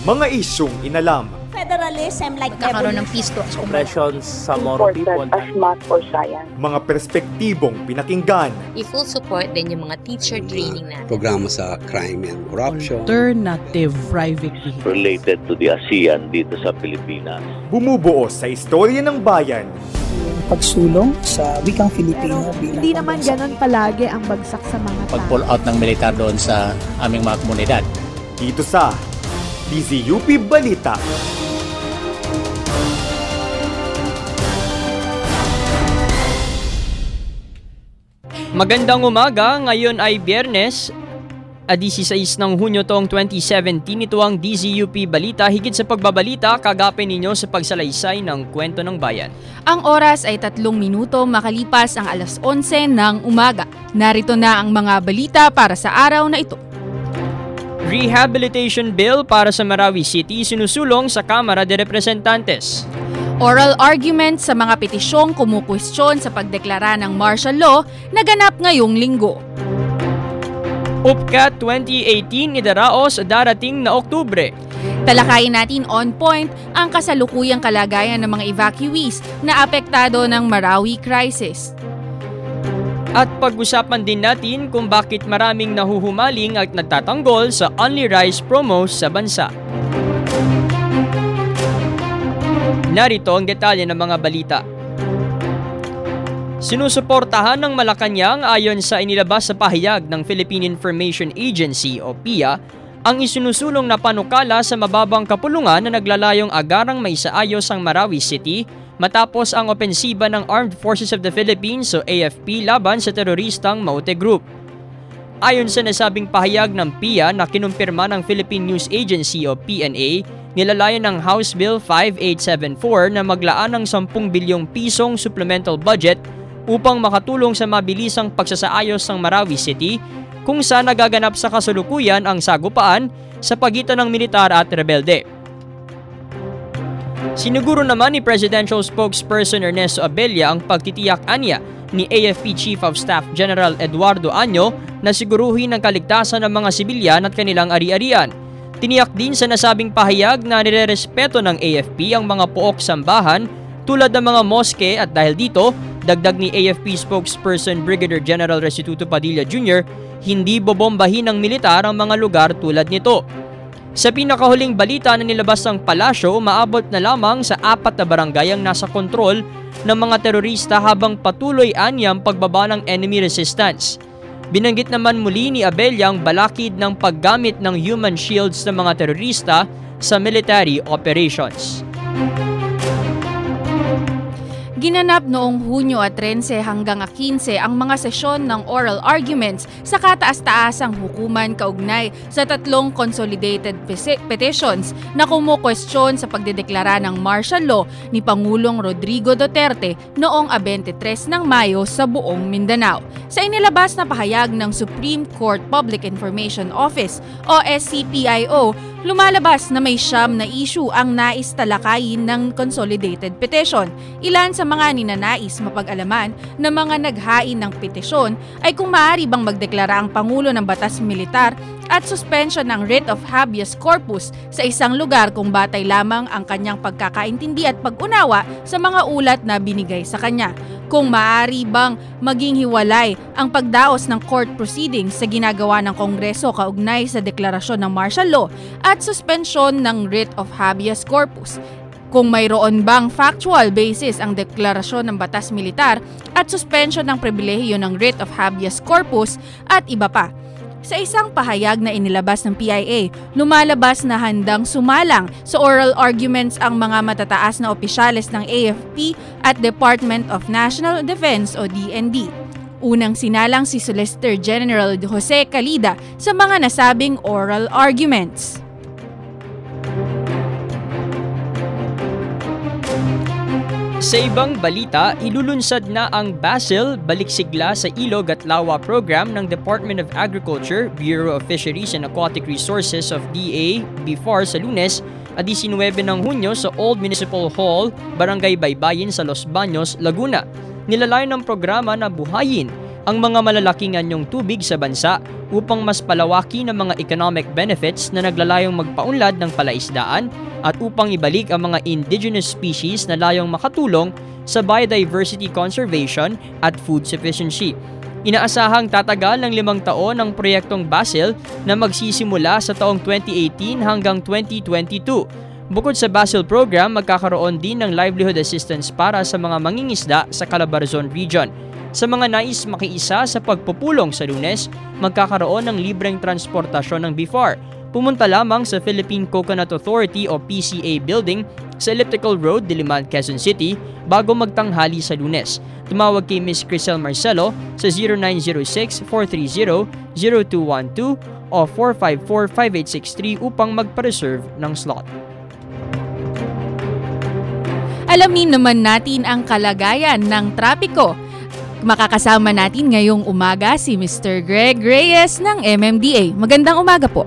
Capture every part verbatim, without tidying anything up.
Mga isyong inalam. Federalism like Magkakaroon ng peace talks. Oppressions sa Moro people. As math or science. Mga perspektibong pinakinggan. I-full support din yung mga teacher training natin. Programa sa crime and corruption. Alternative private vehicle. Related to the ASEAN dito sa Pilipinas. Bumubuo sa istorya ng bayan. Pagsulong sa wikang Filipino. Hindi naman ganun palagi ang bagsak sa mga tao. Pag-pull out ng militar doon sa aming mga komunidad. Dito sa D Z U P Balita. Magandang umaga, ngayon ay Biyernes, labing-isa ng Hunyo taong twenty seventeen. Ito ang D Z U P Balita, higit sa pagbabalita, kagapin ninyo sa pagsalaysay ng kwento ng bayan. Ang oras ay tatlong minuto makalipas ang alas onse ng umaga. Narito na ang mga balita para sa araw na ito. Rehabilitation Bill para sa Marawi City sinusulong sa Kamara de Representantes. Oral argument sa mga petisyong kumukwestiyon sa pagdeklara ng martial law naganap ngayong linggo. U P C A T twenty eighteen idaraos darating na Oktubre. Talakayin natin on point ang kasalukuyang kalagayan ng mga evacuees na apektado ng Marawi crisis. At pag-usapan din natin kung bakit maraming nahuhumaling at nagtatanggol sa Only Rice promos sa bansa. Narito ang detalye ng mga balita. Sinusuportahan ng Malacanang ayon sa inilabas sa pahayag ng Philippine Information Agency o P I A ang isinusulong na panukala sa mababang kapulungan na naglalayong agarang maisaayos ang Marawi City matapos ang opensiba ng Armed Forces of the Philippines o A F P laban sa teroristang Maute Group. Ayon sa nasabing pahayag ng P I A na kinumpirma ng Philippine News Agency o P N A, nilalayan ng House Bill five eight seven four na maglaan ng sampung bilyong pisong supplemental budget upang makatulong sa mabilisang pagsasaayos ng Marawi City kung saan nagaganap sa kasalukuyan ang sagupaan sa pagitan ng militar at rebelde. Siniguro naman ni Presidential Spokesperson Ernesto Abella ang pagtitiyak anya ni A F P Chief of Staff General Eduardo Año na siguruhin ang kaligtasan ng mga sibilyan at kanilang ari-arian. Tiniyak din sa nasabing pahayag na nirerespeto ng A F P ang mga pook sambahan tulad ng mga moske at dahil dito, dagdag ni A F P spokesperson Brigadier General Restituto Padilla Junior, hindi bobombahin ng militar ang mga lugar tulad nito. Sa pinakahuling balita na nilabas ng palasyo, umaabot na lamang sa apat na barangay ang nasa kontrol ng mga terorista habang patuloy anyang pagbaba ng enemy resistance. Binanggit naman muli ni Abella ang balakid ng paggamit ng human shields ng mga terorista sa military operations. Ginanap noong Hunyo at thirteen hanggang labinwalo ang mga sesyon ng oral arguments sa kataas-taasang hukuman kaugnay sa tatlong consolidated petitions na kumukwestiyon sa pagdedeklara ng martial law ni Pangulong Rodrigo Duterte noong twenty-three ng Mayo sa buong Mindanao. Sa inilabas na pahayag ng Supreme Court Public Information Office o S C P I O, lumalabas na may siyam na issue ang nais talakayin ng consolidated petition. Ilan sa mga ninanais mapag-alaman ng mga naghain ng petisyon ay kung maaari bang magdeklara ang Pangulo ng batas militar at suspension ng writ of habeas corpus sa isang lugar kung batay lamang ang kanyang pagkakaintindi at pag-unawa sa mga ulat na binigay sa kanya. Kung maaari bang maging hiwalay ang pagdaos ng court proceedings sa ginagawa ng Kongreso kaugnay sa deklarasyon ng martial law at suspension ng writ of habeas corpus. Kung mayroon bang factual basis ang deklarasyon ng batas militar at suspension ng pribilehiyo ng writ of habeas corpus at iba pa. Sa isang pahayag na inilabas ng P I A, lumalabas na handang sumalang sa oral arguments ang mga matataas na opisyales ng A F P at Department of National Defense o D N D. Unang sinalang si Solicitor General Jose Calida sa mga nasabing oral arguments. Sa ibang balita, ilulunsad na ang Basil Baliksigla sa Ilog at Lawa program ng Department of Agriculture, Bureau of Fisheries and Aquatic Resources of D A B F A R sa Lunes at labing-nuwebe ng Hunyo sa Old Municipal Hall, Barangay Baybayin sa Los Baños, Laguna. Nilalayo ng programa na buhayin ang mga malalaking anyong tubig sa bansa upang mas palawaki ng mga economic benefits na naglalayong magpaunlad ng palaisdaan at upang ibalik ang mga indigenous species na layong makatulong sa biodiversity conservation at food sufficiency. Inaasahang tatagal ng limang taon ang proyektong Basil na magsisimula sa taong twenty eighteen hanggang twenty twenty-two. Bukod sa Basil program, magkakaroon din ng livelihood assistance para sa mga mangingisda sa Calabarzon region. Sa mga nais makiisa sa pagpupulong sa Lunes, magkakaroon ng libreng transportasyon ng B F A R. Pumunta lamang sa Philippine Coconut Authority o P C A building sa Elliptical Road, Diliman, Quezon City bago magtanghali sa Lunes. Tumawag kay Miz Crisel Marcelo sa zero nine zero six, four three zero, zero two one two o four five four, five eight six three upang magpa-reserve ng slot. Alamin naman natin ang kalagayan ng trapiko. Makakasama natin ngayong umaga si Mister Greg Reyes ng M M D A. Magandang umaga po.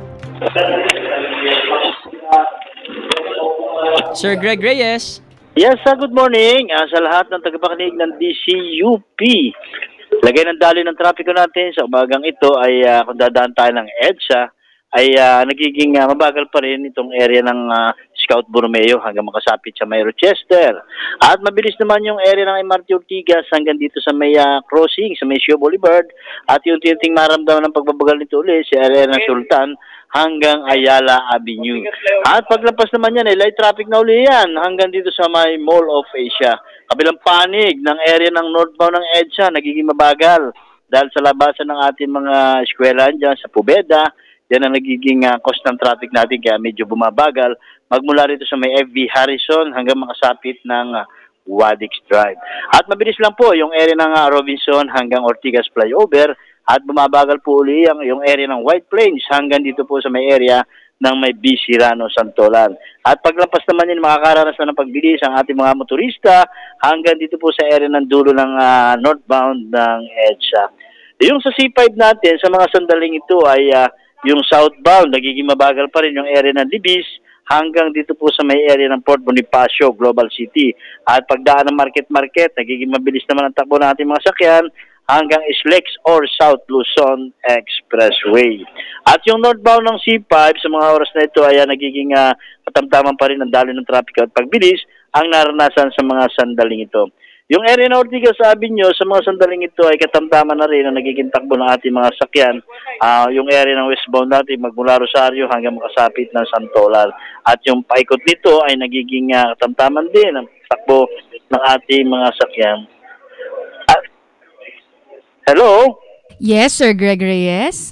Sir Greg Reyes. Yes, uh, good morning uh, sa lahat ng tagapakinig ng D C U P. Lagay ng daloy ng trapiko natin sa umagang ito ay uh, kung dadaan tayo ng EDSA ay uh, nagiging uh, mabagal pa rin itong area ng uh, Scout Borromeo hanggang makasapit sa may Rochester. At mabilis naman yung area ng M R T Ortigas hanggang dito sa may uh, crossing, sa may Sio Boulevard. At yung tinting maramdaman ng pagbabagal nito ulit sa area ng Sultan hanggang Ayala Avenue. At paglampas naman yan, eh, light traffic na uli yan hanggang dito sa may Mall of Asia. Kabilang panig ng area ng northbound ng EDSA, nagiging mabagal dahil sa labasan ng ating mga eskwelahan dyan sa Pobeda. Yan ang nagiging uh, cost ng traffic natin kaya medyo bumabagal. Magmula rito sa may F B Harrison hanggang makasapit ng uh, Wadix Drive. At mabilis lang po yung area ng uh, Robinson hanggang Ortigas Flyover. At bumabagal po uli ang yung area ng White Plains hanggang dito po sa may area ng may B. Cirano Santolan. At paglampas naman yun, makakaranas na ng pagbilis ang ating mga motorista hanggang dito po sa area ng dulo ng uh, northbound ng EDSA. Yung sa C five natin, sa mga sandaling ito ay uh, yung southbound, nagiging mabagal pa rin yung area ng Libis hanggang dito po sa may area ng Port Bonifacio, Global City. At pagdaan ng market-market, nagiging mabilis naman ang takbo ng ating mga sakyan hanggang Islex or South Luzon Expressway. At yung northbound ng C five, sa mga oras na ito ay uh, nagiging uh, katamtaman pa rin ang daloy ng trapiko at pagbilis ang naranasan sa mga sandaling ito. Yung area ng Ortigas Avenue, sa mga sandaling ito ay katamtaman na rin ang nagiging takbo ng ating mga sakyan. Uh, yung area ng westbound natin magmula Rosario hanggang makasapit ng Santolan. At yung paikot nito ay nagiging uh, katamtaman din ang takbo ng ating mga sakyan. Uh, hello? Yes, Sir Greg Reyes.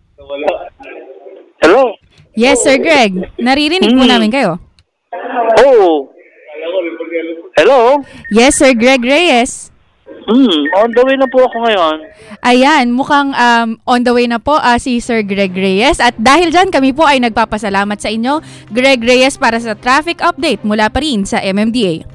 Hello? Yes, Sir Greg. Naririnig po hmm. namin kayo. Oh. Hello? Yes, Sir Greg Reyes. Hmm, on the way na po ako ngayon. Ayan, mukhang um, on the way na po uh, si Sir Greg Reyes. At dahil dyan, kami po ay nagpapasalamat sa inyo, Greg Reyes, para sa traffic update mula pa rin sa M M D A.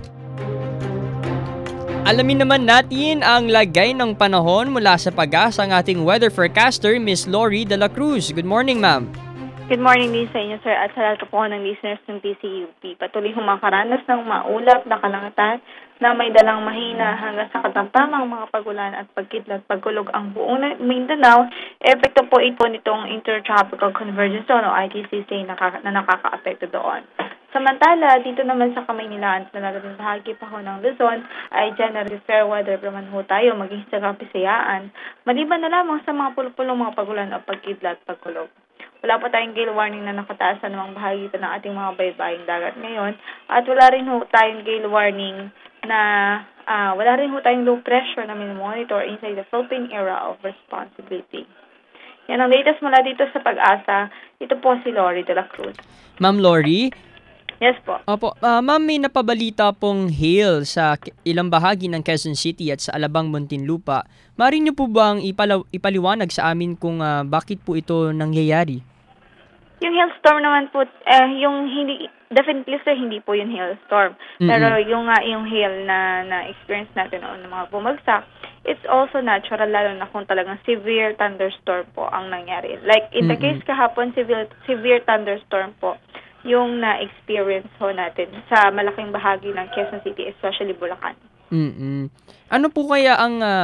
Alamin naman natin ang lagay ng panahon mula sa Pag-asa ang ating weather forecaster, Miss Lori de la Cruz. Good morning, ma'am. Good morning din sa inyo, sir, at sa lahat po ng listeners ng D C U P. Patuloy humakaranas ng maulap na kalangatan na may dalang mahina hanggang sa katamtamang mga pagulan at pagkidlat pagkulog ang buong Mindanao. Epekto po ito nitong Intertropical Convergence Zone o I T C C na, na nakaka-apekto doon. Samantala, dito naman sa Kamaynilaan at nalalaking bahagi pa ho ng Luzon ay generally fair weather pa man ho tayo maging sa Kapisayaan. Maliban na lamang sa mga pulupulong mga pagulan o pagkidlat pagkulog. Wala pa tayong gale warning na nakataas sa namang bahagi pa ng ating mga baybaying dagat ngayon. At wala rin ho tayong gale warning na uh, wala rin ho tayong low pressure na monitor inside the Philippine Area of Responsibility. Yan ang latest mula dito sa Pag-asa. Ito po si Lori de la Cruz. Ma'am Lori? Yes po. Opo. Uh, ma'am, may napabalita pong hail sa ilang bahagi ng Quezon City at sa Alabang, Muntinlupa. Maaari niyo po bang ipalaw- ipaliwanag sa amin kung uh, bakit po ito nangyayari? Yung hailstorm naman po, eh, yung hindi, definitely sir, hindi po yung hailstorm. Mm-hmm. Pero yung, uh, yung hail na, na experience natin noon ng mga bumagsak, it's also natural, lalo na kung talagang severe thunderstorm po ang nangyari. Like in mm-hmm. the case kahapon, severe, severe thunderstorm po yung na-experience ho natin sa malaking bahagi ng Quezon City, especially Bulacan. Mm-hmm. Ano po kaya ang uh,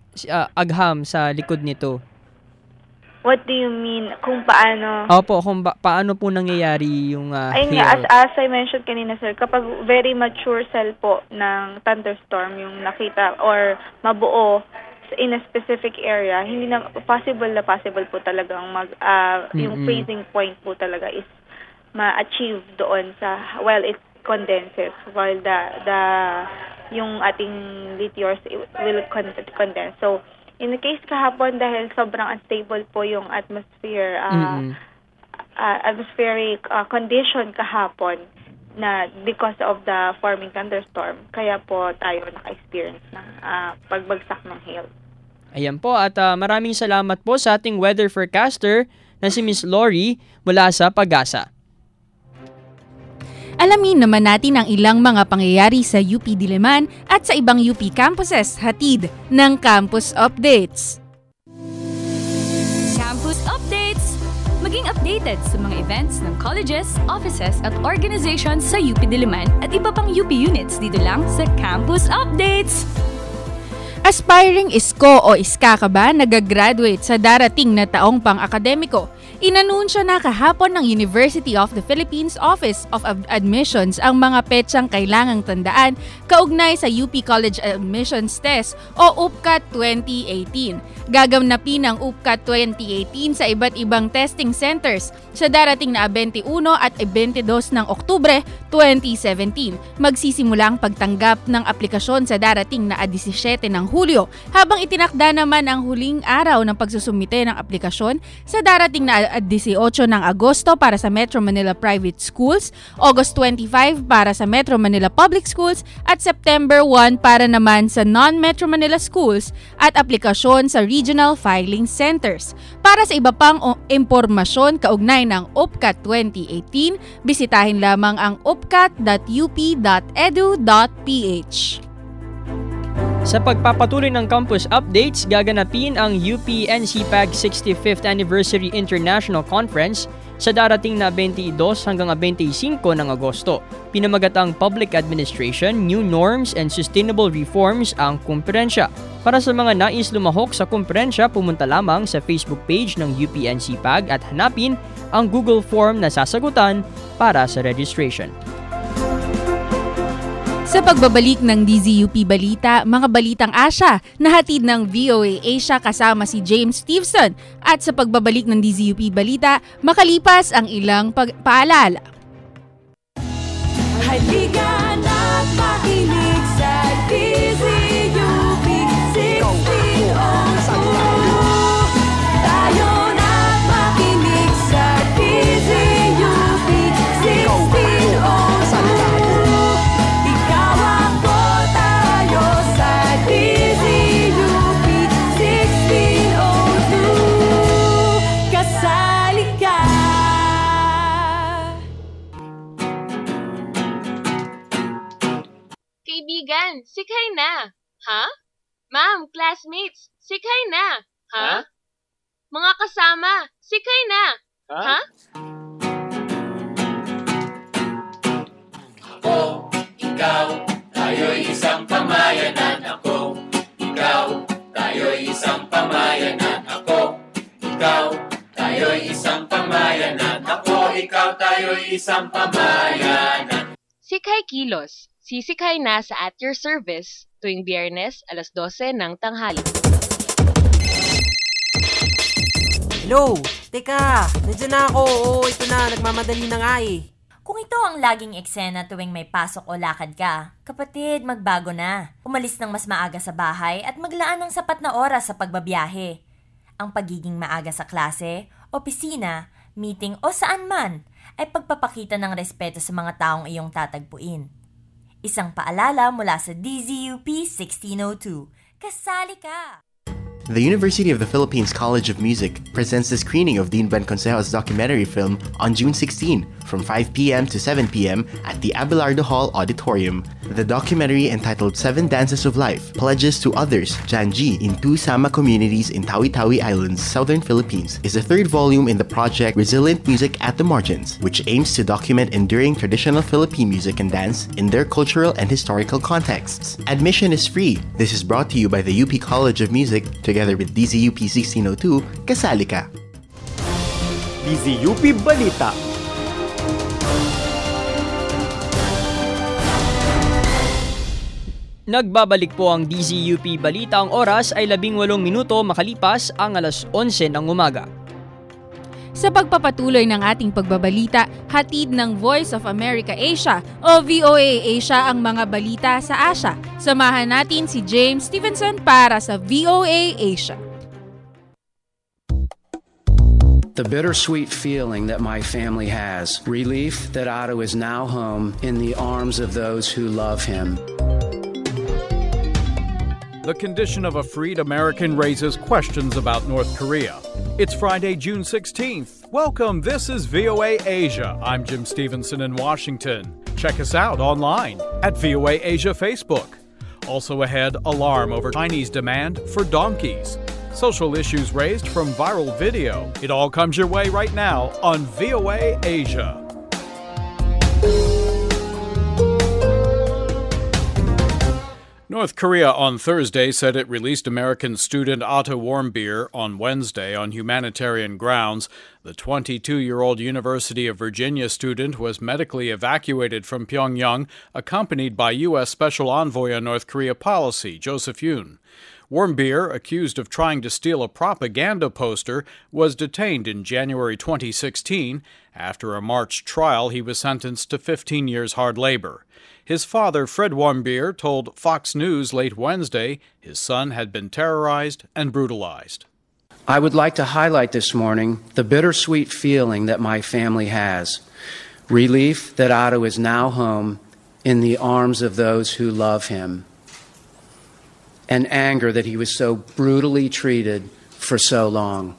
uh, agham sa likod nito? What do you mean? Kung paano? Opo, kung ba- paano po nangyayari yung uh, Ayun hail? nga, as, as I mentioned kanina, sir, kapag very mature cell po ng thunderstorm yung nakita or mabuo in a specific area, hindi na possible na possible po talagang mag, uh, yung Mm-mm. freezing point po talaga is ma-achieve doon sa, while it condenses, while the, the yung ating meteors will condense. So, in the case kahapon, dahil sobrang unstable po yung atmosphere, uh, uh, atmospheric uh, condition kahapon na because of the forming thunderstorm, kaya po tayo naka-experience ng uh, pagbagsak ng hail. Ayan po, at uh, maraming salamat po sa ating weather forecaster na si Miss Lori mula sa Pag-asa. Alamin naman natin ang ilang mga pangyayari sa U P Diliman at sa ibang U P campuses hatid ng Campus Updates. Campus Updates! Maging updated sa mga events ng colleges, offices at organizations sa U P Diliman at iba pang U P units dito lang sa Campus Updates! Aspiring isko o iska ka ba nagagraduate sa darating na taong pang-akademiko? Inanunsyo na kahapon ng University of the Philippines Office of Admissions ang mga petsang kailangang tandaan kaugnay sa U P College Admissions Test o U P C A T twenty eighteen. Gaganapin ang U P C A T twenty eighteen sa iba't ibang testing centers sa darating na twenty-one at twenty-two ng Oktubre twenty seventeen. Magsisimula ang pagtanggap ng aplikasyon sa darating na seventeen ng Hulyo, habang itinakda naman ang huling araw ng pagsusumite ng aplikasyon sa darating na eighteen ng Agosto para sa Metro Manila Private Schools, August twenty-five para sa Metro Manila Public Schools at September one para naman sa non-Metro Manila Schools at aplikasyon sa Regional Filing Centers. Para sa iba pang impormasyon kaugnay ng U P C A T twenty eighteen, bisitahin lamang ang u p c a t dot u p dot e d u dot p h. Sa pagpapatuloy ng campus updates, gaganapin ang U P N C P A G sixty-fifth Anniversary International Conference sa darating na twenty-two hanggang twenty-five ng Agosto. Pinamagatang Public Administration, New Norms and Sustainable Reforms ang kumperensya. Para sa mga nais lumahok sa kumperensya, pumunta lamang sa Facebook page ng U P N C P A G at hanapin ang Google Form na sasagutan para sa registration. Sa pagbabalik ng D Z U P Balita, mga balitang Asia, nahatid ng V O A Asia kasama si James Stevenson. At sa pagbabalik ng D Z U P Balita, makalipas ang ilang pag- paalala. Halika na't makinig sa D Z U P sixteen oh two. Tayo na't makinig sa D Z U P sixteen oh two. Kaibigan, sikay na. Ha? Ma'am, classmates, sikay na. Ha? Ha? Mga kasama, sikay na. Ha? Ha? Ako, ikaw, tayo'y isang pamayanan. Ako, ikaw, tayo'y isang pamayanan. Ako, ikaw, tayo'y isang pamayanan. Ako, ikaw, tayo'y isang pamayanan. Sikay Kilos. Sisikay na sa At Your Service tuwing Biyernes alas dose ng tanghali. Hello! Teka! Nandiyan na ako! Oo, ito na. Nagmamadali na nga eh. Kung ito ang laging eksena tuwing may pasok o lakad ka, kapatid, magbago na. Umalis ng mas maaga sa bahay at maglaan ng sapat na oras sa pagbabiyahe. Ang pagiging maaga sa klase, opisina, meeting o saan man ay pagpapakita ng respeto sa mga taong iyong tatagpuin. Isang paalala mula sa D Z U P sixteen oh two. Kasali ka! The University of the Philippines College of Music presents the screening of Dean Ben Consejo's documentary film on June sixteenth from five p.m. to seven p.m. at the Abelardo Hall Auditorium. The documentary entitled Seven Dances of Life pledges to others Janji in two Sama communities in Tawi-Tawi Islands, southern Philippines, is the third volume in the project Resilient Music at the Margins, which aims to document enduring traditional Philippine music and dance in their cultural and historical contexts. Admission is free. This is brought to you by the U P College of Music together with D Z U P sixteen oh two, Kasali Ka. D Z U P Balita. Nagbabalik po ang D Z U P Balita. Ang oras ay labing walong minuto makalipas ang alas onse ng umaga. Sa pagpapatuloy ng ating pagbabalita, hatid ng Voice of America Asia o V O A Asia ang mga balita sa Asia. Samahan natin si James Stevenson para sa V O A Asia. The bittersweet feeling that my family has. Relief that Otto is now home in the arms of those who love him. The condition of a freed American raises questions about North Korea. It's Friday, June sixteenth. Welcome, this is V O A Asia. I'm Jim Stevenson in Washington. Check us out online at V O A Asia Facebook. Also ahead, alarm over Chinese demand for donkeys. Social issues raised from viral video. It all comes your way right now on V O A Asia. North Korea on Thursday said it released American student Otto Warmbier on Wednesday on humanitarian grounds. The twenty-two-year-old University of Virginia student was medically evacuated from Pyongyang, accompanied by U S Special Envoy on North Korea Policy, Joseph Yun. Warmbier, accused of trying to steal a propaganda poster, was detained in January twenty sixteen. After a March trial, he was sentenced to fifteen years hard labor. His father, Fred Warmbier, told Fox News late Wednesday his son had been terrorized and brutalized. I would like to highlight this morning the bittersweet feeling that my family has. Relief that Otto is now home in the arms of those who love him. And anger that he was so brutally treated for so long.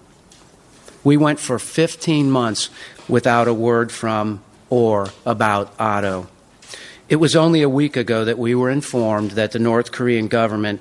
We went for fifteen months without a word from or about Otto. It was only a week ago that we were informed that the North Korean government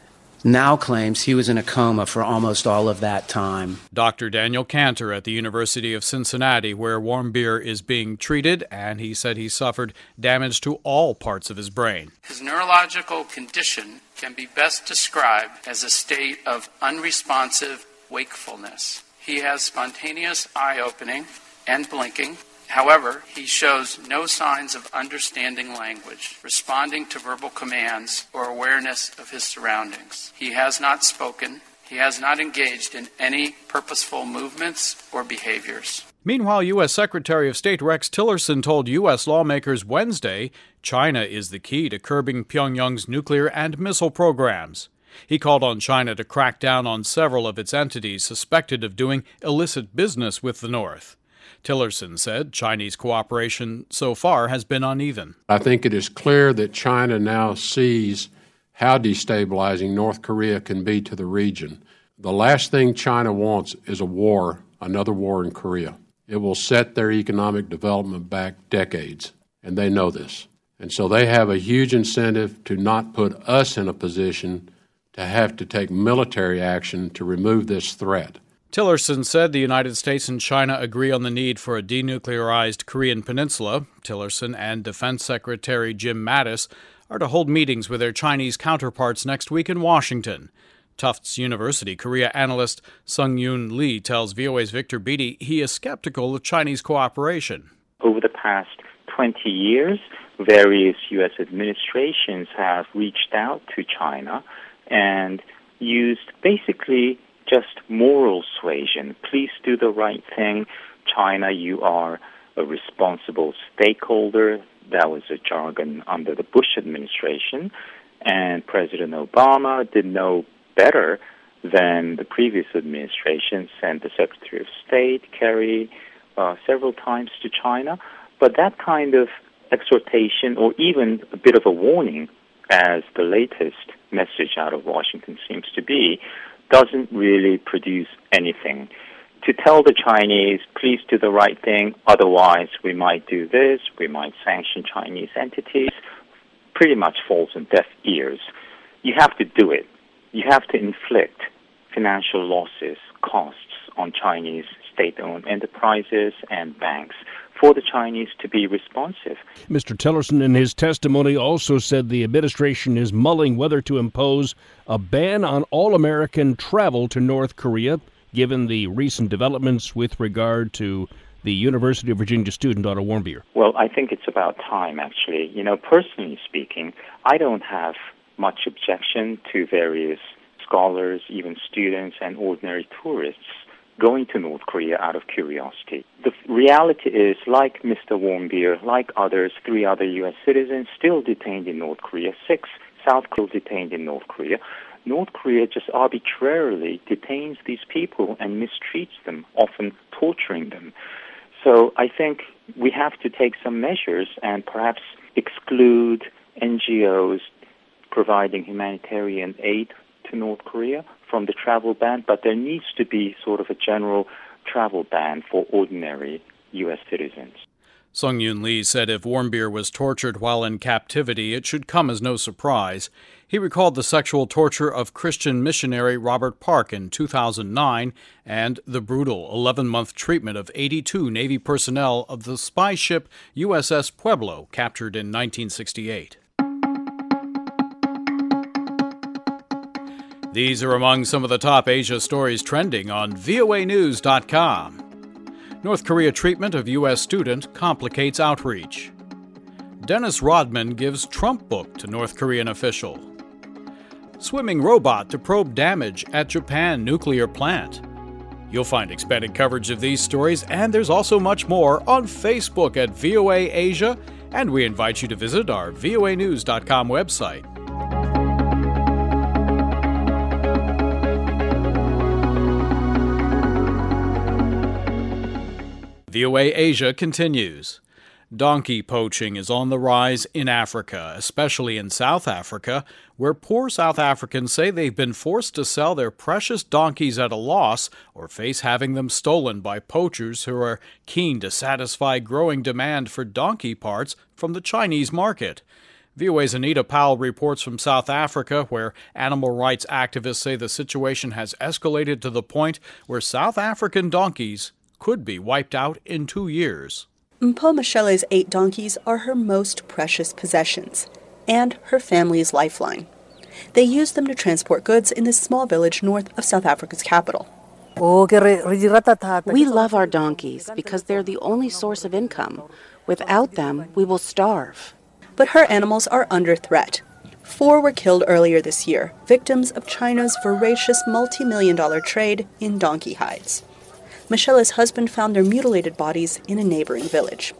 now claims he was in a coma for almost all of that time. Doctor Daniel Cantor at the University of Cincinnati, where Warmbier is being treated, and he said he suffered damage to all parts of his brain. His neurological condition can be best described as a state of unresponsive wakefulness. He has spontaneous eye opening and blinking. However, he shows no signs of understanding language, responding to verbal commands, or awareness of his surroundings. He has not spoken. He has not engaged in any purposeful movements or behaviors. Meanwhile, U S Secretary of State Rex Tillerson told U S lawmakers Wednesday China is the key to curbing Pyongyang's nuclear and missile programs. He called on China to crack down on several of its entities suspected of doing illicit business with the North. Tillerson said Chinese cooperation so far has been uneven. I think it is clear that China now sees how destabilizing North Korea can be to the region. The last thing China wants is a war, another war in Korea. It will set their economic development back decades, and they know this. And so they have a huge incentive to not put us in a position to have to take military action to remove this threat. Tillerson said the United States and China agree on the need for a denuclearized Korean peninsula. Tillerson and Defense Secretary Jim Mattis are to hold meetings with their Chinese counterparts next week in Washington. Tufts University Korea analyst Sung-Yoon Lee tells V O A's Victor Beatty he is skeptical of Chinese cooperation. Over the past twenty years, various U S administrations have reached out to China and used basically just moral suasion. Please do the right thing. China, you are a responsible stakeholder. That was a jargon under the Bush administration. And President Obama did no better than the previous administration, sent the Secretary of State, Kerry, uh, several times to China. But that kind of exhortation, or even a bit of a warning, as the latest message out of Washington seems to be, doesn't really produce anything. To tell the Chinese, please do the right thing, otherwise we might do this, we might sanction Chinese entities, pretty much falls on deaf ears. You have to do it. You have to inflict financial losses, costs on Chinese state-owned enterprises and banks for the Chinese to be responsive. Mister Tillerson, in his testimony, also said the administration is mulling whether to impose a ban on all American travel to North Korea, given the recent developments with regard to the University of Virginia student Otto Warmbier. Well, I think it's about time, actually. You know, personally speaking, I don't have much objection to various scholars, even students and ordinary tourists going to North Korea out of curiosity. The reality is, like Mister Warmbier, like others, three other U S citizens still detained in North Korea, six South Koreans detained in North Korea. North Korea just arbitrarily detains these people and mistreats them, often torturing them. So I think we have to take some measures and perhaps exclude N G Os providing humanitarian aid to North Korea from the travel ban, but there needs to be sort of a general travel ban for ordinary U S citizens. Sung Yoon Lee said if Warmbier was tortured while in captivity, it should come as no surprise. He recalled the sexual torture of Christian missionary Robert Park in two thousand nine and the brutal eleven-month treatment of eighty-two Navy personnel of the spy ship U S S Pueblo, captured in nineteen sixty-eight. These are among some of the top Asia stories trending on V O A news dot com. North Korea treatment of U S student complicates outreach. Dennis Rodman gives Trump book to North Korean official. Swimming robot to probe damage at Japan nuclear plant. You'll find expanded coverage of these stories, and there's also much more on Facebook at V O A Asia, and we invite you to visit our V O A news dot com website. V O A Asia continues. Donkey poaching is on the rise in Africa, especially in South Africa, where poor South Africans say they've been forced to sell their precious donkeys at a loss or face having them stolen by poachers who are keen to satisfy growing demand for donkey parts from the Chinese market. V O A's Anita Powell reports from South Africa, where animal rights activists say the situation has escalated to the point where South African donkeys could be wiped out in two years. Mpho Mashele's eight donkeys are her most precious possessions and her family's lifeline. They use them to transport goods in this small village north of South Africa's capital. We love our donkeys because they're the only source of income. Without them, we will starve. But her animals are under threat. Four were killed earlier this year, victims of China's voracious multi-million dollar trade in donkey hides. Mashele's husband found their mutilated bodies in a neighboring village.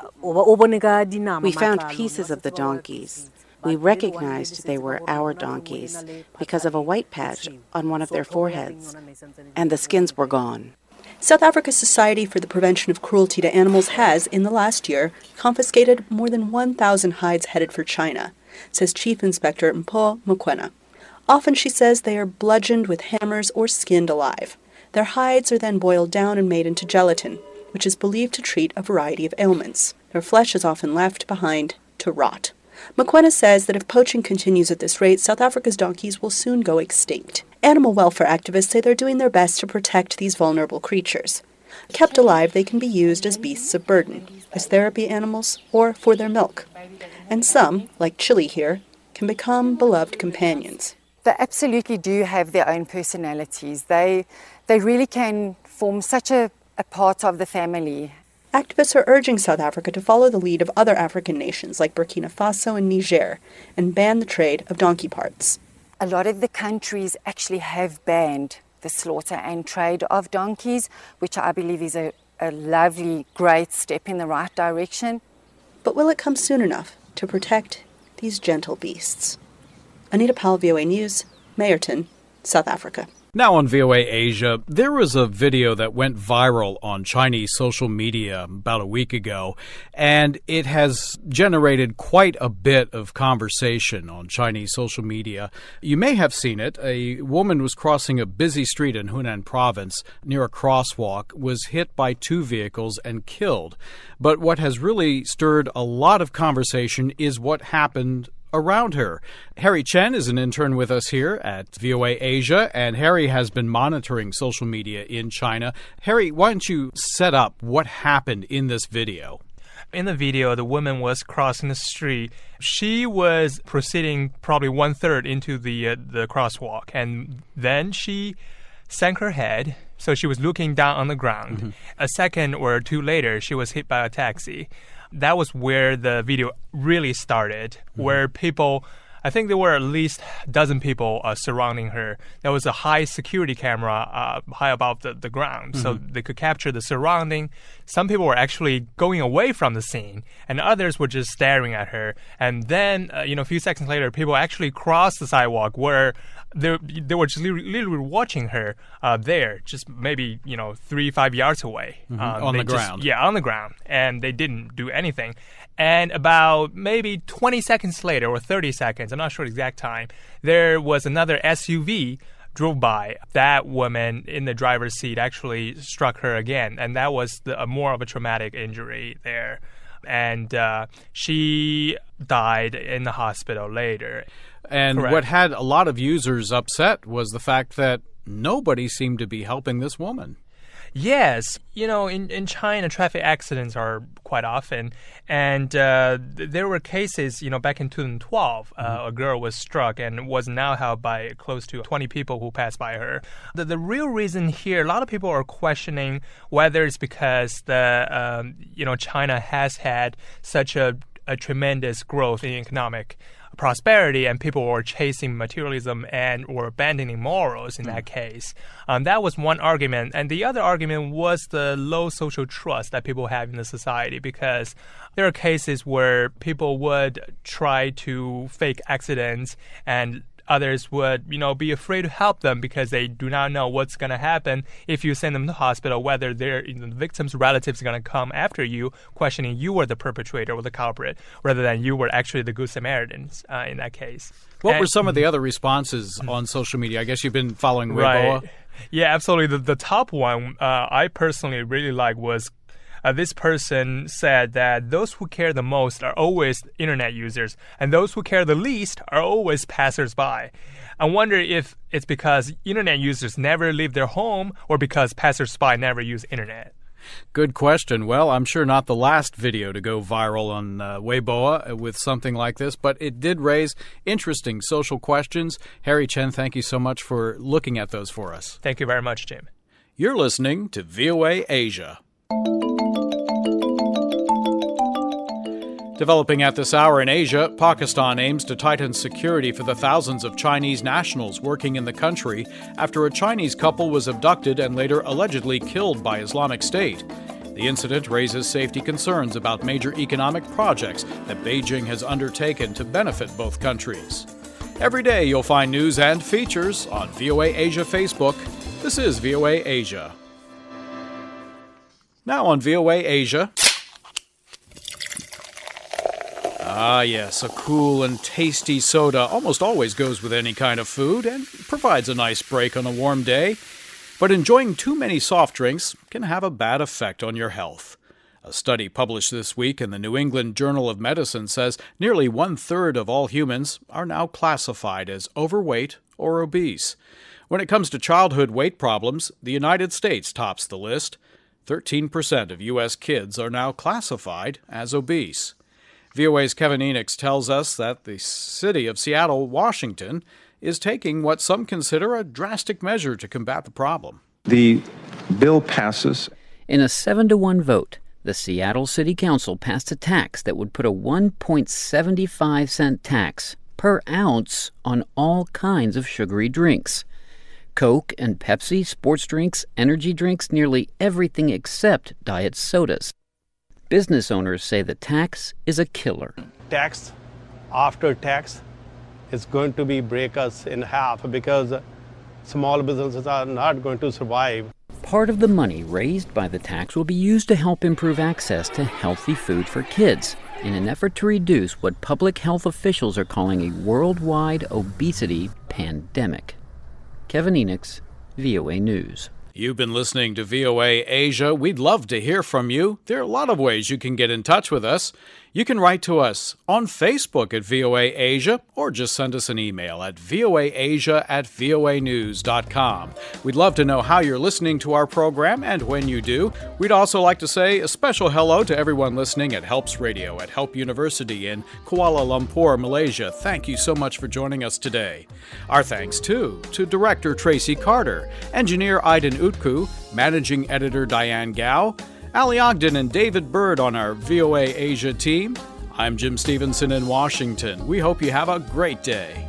We found pieces of the donkeys. We recognized they were our donkeys because of a white patch on one of their foreheads, and the skins were gone. South Africa's Society for the Prevention of Cruelty to Animals has, in the last year, confiscated more than one thousand hides headed for China, says Chief Inspector Mpho Mokoena. Often, she says, they are bludgeoned with hammers or skinned alive. Their hides are then boiled down and made into gelatin, which is believed to treat a variety of ailments. Their flesh is often left behind to rot. Mokoena says that if poaching continues at this rate, South Africa's donkeys will soon go extinct. Animal welfare activists say they're doing their best to protect these vulnerable creatures. Kept alive, they can be used as beasts of burden, as therapy animals, or for their milk. And some, like Chili here, can become beloved companions. They absolutely do have their own personalities. They they really can form such a, a part of the family. Activists are urging South Africa to follow the lead of other African nations like Burkina Faso and Niger and ban the trade of donkey parts. A lot of the countries actually have banned the slaughter and trade of donkeys, which I believe is a, a lovely, great step in the right direction. But will it come soon enough to protect these gentle beasts? Anita Powell, V O A News, Meyerton, South Africa. Now on V O A Asia, there was a video that went viral on Chinese social media about a week ago, and it has generated quite a bit of conversation on Chinese social media. You may have seen it. A woman was crossing a busy street in Hunan province near a crosswalk, was hit by two vehicles and killed. But what has really stirred a lot of conversation is what happened around her. Harry Chen is an intern with us here at V O A Asia, and Harry has been monitoring social media in China. Harry, why don't you set up what happened in this video? In the video, the woman was crossing the street. She was proceeding probably one-third into the uh, the crosswalk, and then she sank her head, so she was looking down on the ground. Mm-hmm. A second or two later, she was hit by a taxi. That was where the video really started, mm-hmm. where people... I think there were at least a dozen people uh, surrounding her. There was a high security camera uh, high above the, the ground, mm-hmm. so they could capture the surrounding. Some people were actually going away from the scene, and others were just staring at her. And then, uh, you know, a few seconds later, people actually crossed the sidewalk where they, they were just literally watching her uh, there, just maybe, you know, three, five yards away. Mm-hmm. Um, on the just, ground. Yeah, on the ground. And they didn't do anything. And about maybe twenty seconds later, or thirty seconds, I'm not sure the exact time, there was another S U V drove by. That woman in the driver's seat actually struck her again, and that was the, a more of a traumatic injury there. And uh, she died in the hospital later. And Correct. What had a lot of users upset was the fact that nobody seemed to be helping this woman. Yes. You know, in, in China, traffic accidents are quite often. And uh, th- there were cases, you know, back in two thousand twelve, uh, mm-hmm. a girl was struck and was now held by close to twenty people who passed by her. The, the real reason here, a lot of people are questioning whether it's because the, um, you know, China has had such a, a tremendous growth in economic prosperity, and people were chasing materialism and were abandoning morals in mm. that case. Um, that was one argument. And the other argument was the low social trust that people have in the society, because there are cases where people would try to fake accidents, and others would, you know, be afraid to help them because they do not know what's going to happen if you send them to the hospital, whether their you know, the victim's relatives are going to come after you, questioning you were the perpetrator or the culprit, rather than you were actually the Good Samaritans uh, in that case. What and, were some of the other responses on social media? I guess you've been following Weibo. Right. Yeah, absolutely. The, the top one uh, I personally really like was Uh, this person said that those who care the most are always internet users, and those who care the least are always passersby. I wonder if it's because internet users never leave their home, or because passersby never use internet. Good question. Well, I'm sure not the last video to go viral on uh, Weibo with something like this, but it did raise interesting social questions. Harry Chen, thank you so much for looking at those for us. Thank you very much, Jim. You're listening to V O A Asia. Developing at this hour in Asia, Pakistan aims to tighten security for the thousands of Chinese nationals working in the country after a Chinese couple was abducted and later allegedly killed by Islamic State. The incident raises safety concerns about major economic projects that Beijing has undertaken to benefit both countries. Every day you'll find news and features on V O A Asia Facebook. This is V O A Asia. Now on V O A Asia... Ah, yes, a cool and tasty soda almost always goes with any kind of food and provides a nice break on a warm day. But enjoying too many soft drinks can have a bad effect on your health. A study published this week in the New England Journal of Medicine says nearly one-third of all humans are now classified as overweight or obese. When it comes to childhood weight problems, the United States tops the list. thirteen percent of U S kids are now classified as obese. V O A's Kevin Enix tells us that the city of Seattle, Washington, is taking what some consider a drastic measure to combat the problem. The bill passes. In a seven to one vote, the Seattle City Council passed a tax that would put a one point seven five cent tax per ounce on all kinds of sugary drinks. Coke and Pepsi, sports drinks, energy drinks, nearly everything except diet sodas. Business owners say the tax is a killer. Tax after tax is going to be break us in half because small businesses are not going to survive. Part of the money raised by the tax will be used to help improve access to healthy food for kids in an effort to reduce what public health officials are calling a worldwide obesity pandemic. Kevin Enix, V O A News. You've been listening to V O A Asia. We'd love to hear from you. There are a lot of ways you can get in touch with us. You can write to us on Facebook at V O A Asia or just send us an email at voaasia at voa news dot com. We'd love to know how you're listening to our program, and when you do, we'd also like to say a special hello to everyone listening at Helps Radio at Help University in Kuala Lumpur, Malaysia. Thank you so much for joining us today. Our thanks, too, to Director Tracy Carter, Engineer Aiden Utku, Managing Editor Diane Gao, Ali Ogden and David Bird on our V O A Asia team. I'm Jim Stevenson in Washington. We hope you have a great day.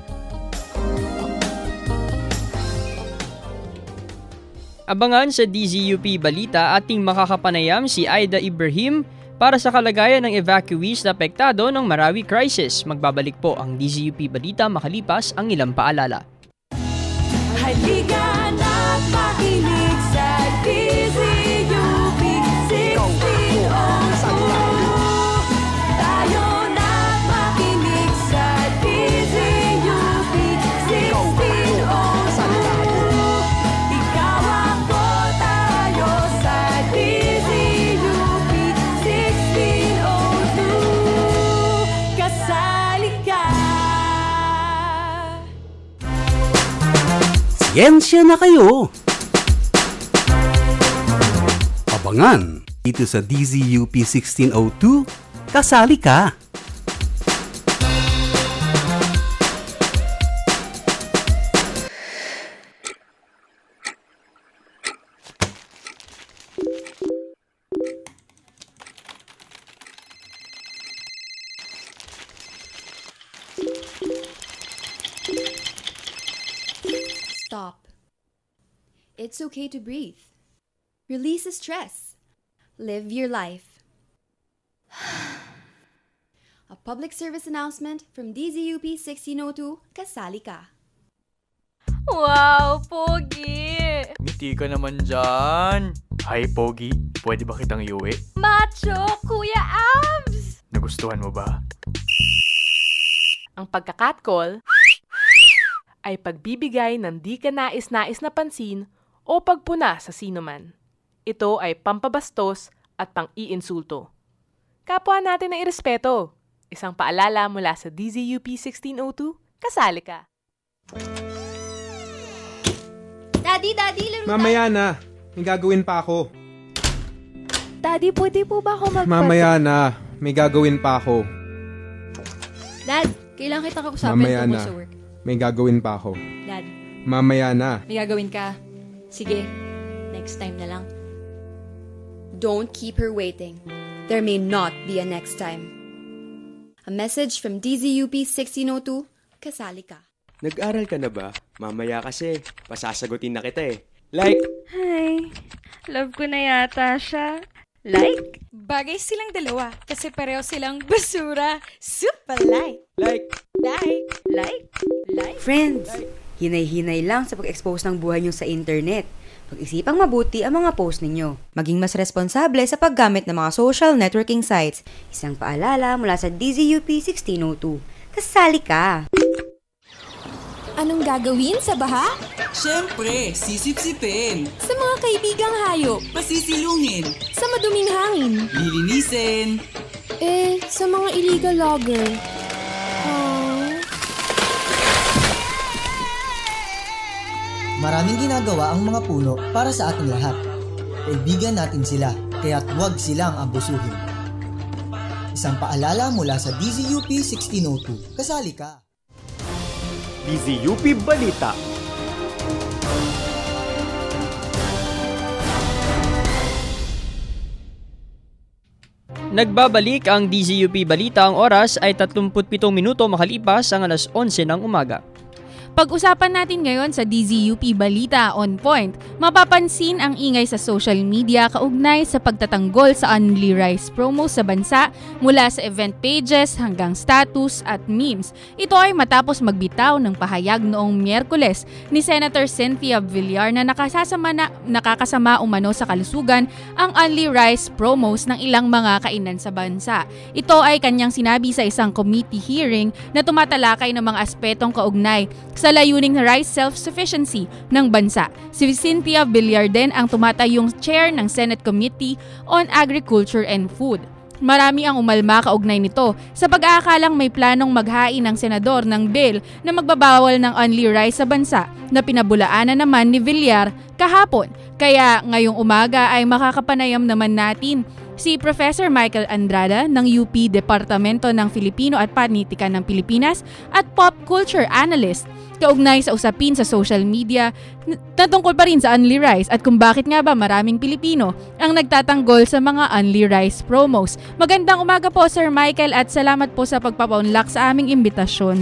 Abangan sa D Z U P Balita ating makakapanayam si Aida Ibrahim para sa kalagayan ng evacuees na apektado ng Marawi crisis. Magbabalik po ang D Z U P Balita makalipas ang ilang paalala. Halika na't makinig sa D Z U P sixteen oh two. Tayo na't makinig sa D Z U P sixteen oh two. Ikaw ako, tayo sa D Z U P sixteen oh two. Kasali ka. Siyensya na kayo! Abangan dito sa D Z U P sixteen oh two, kasali ka! Stop. It's okay to breathe. Release the stress. Live your life. A public service announcement from D Z U P sixteen oh two, kasali ka. Wow, Pogi! Ngiti ka naman dyan. Hi, Pogi. Pwede ba kitang iuwi? Macho, Kuya Abs! Nagustuhan mo ba? Ang pagka-catcall ay pagbibigay ng di ka nais-nais na pansin o pagpuna sa sinuman. Ito ay pampabastos at pang-iinsulto. Kapwa natin na irespeto. Isang paalala mula sa D Z U P sixteen oh two, kasali ka. Daddy, Daddy, laro tayo. Mamaya na. May gagawin pa ako. Daddy, pwede po ba ako mag- Mamaya na. May gagawin pa ako. Dad, kailangan kita kakusapin Mamaya tungkol na. sa work. May gagawin pa ako. Dad, Mamaya na. may gagawin ka. Sige, next time na lang. Don't keep her waiting. There may not be a next time. A message from D Z U P sixteen oh two, kasali ka. Nag-aral ka na ba? Mamaya kasi, pasasagutin na kita eh. Like! Hi, love ko na yata siya. Like? Bagay silang dalawa kasi pareho silang basura. Super like. Like. Like. Like. Like. Friends, hinay-hinay lang sa pag-expose ng buhay nyo sa internet. Pag-isipang mabuti ang mga post ninyo. Maging mas responsable sa paggamit ng mga social networking sites. Isang paalala mula sa D Z U P sixteen oh two. Kasali ka! Anong gagawin sa baha? Siyempre, sisip-sipin. Sa mga kaibigang hayop? Pasisilungin. Sa maduming hangin? Lilinisin. Eh, sa mga illegal logger? Maraming ginagawa ang mga puno para sa ating lahat. Kaibigan natin sila, kaya't huwag silang abusuhin. Isang paalala mula sa D Z U P sixteen oh two. Kasali ka! D Z U P Balita. Nagbabalik ang D Z U P Balita. Ang oras ay tatlumput pitong minuto makalipas ang alas onse ng umaga. Pag-usapan natin ngayon sa D Z U P Balita On Point, mapapansin ang ingay sa social media kaugnay sa pagtatanggol sa Only Rice promo sa bansa mula sa event pages hanggang status at memes. Ito ay matapos magbitaw ng pahayag noong Miyerkules ni Senator Cynthia Villar na nakasasama na, nakakasama umano sa kalusugan ang Only Rice promos ng ilang mga kainan sa bansa. Ito ay kanyang sinabi sa isang committee hearing na tumatalakay ng mga aspetong kaugnay sa sa layuning rice self-sufficiency ng bansa. Si Cynthia Villar din ang tumatayong chair ng Senate Committee on Agriculture and Food. Marami ang umalma kaugnay nito sa pag-aakalang may planong maghain ng senador ng bill na magbabawal ng only rice sa bansa na pinabulaanan naman ni Villar kahapon. Kaya ngayong umaga ay makakapanayam naman natin si Professor Michael Andrada ng U P Departamento ng Filipino at Panitikan ng Pilipinas at pop culture analyst kaugnay sa usapin sa social media na tungkol pa rin sa Only Rice at kung bakit nga ba maraming Pilipino ang nagtatanggol sa mga Only Rice promos. Magandang umaga po Sir Michael at salamat po sa pagpapaunlak sa aming imbitasyon.